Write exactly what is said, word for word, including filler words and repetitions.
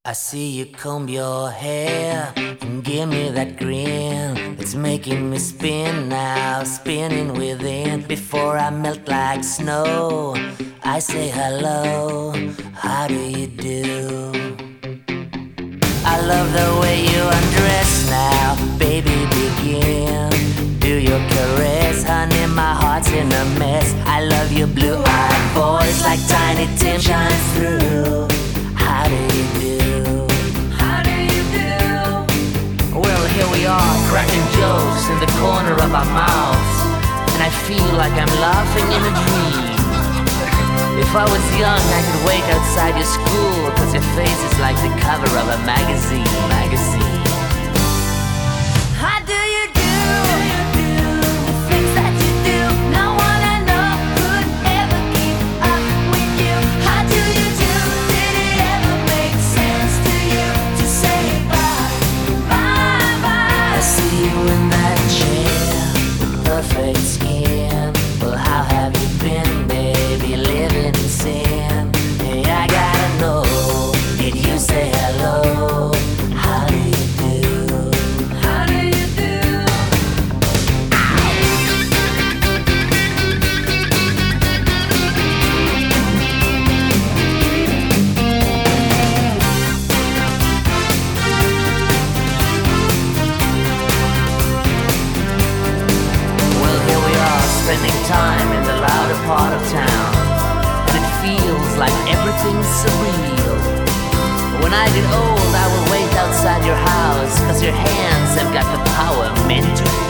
I see you comb your hair and give me that grin. It's making me spin now, spinning within. Before I melt like snow, I say hello, how do you do? I love the way you undress now, baby, begin. Do your caress, honey, my heart's in a mess. I love your blue-eyed voice like Tiny Tim shines through. How do you do? How do you do? Well, here we are, cracking jokes in the corner of our mouths, and I feel like I'm laughing in a dream. If I was young, I could wait outside your school, cause your face is like the cover of a magazine, magazine. How do you do? The things that you do, no one I know could ever keep up with you. How do you do? Did it ever make sense to you to say bye, bye, bye? I see you in that chair, with perfect skin. Well, how have you been, baby, living in sin? Hey, I gotta know, did you say hello? How do you do? How do you do? Well, here we are, spending time in the louder part of town, and it feels like everything's surreal. When I get old, I will wait outside your house, cause your hands have got the power meant to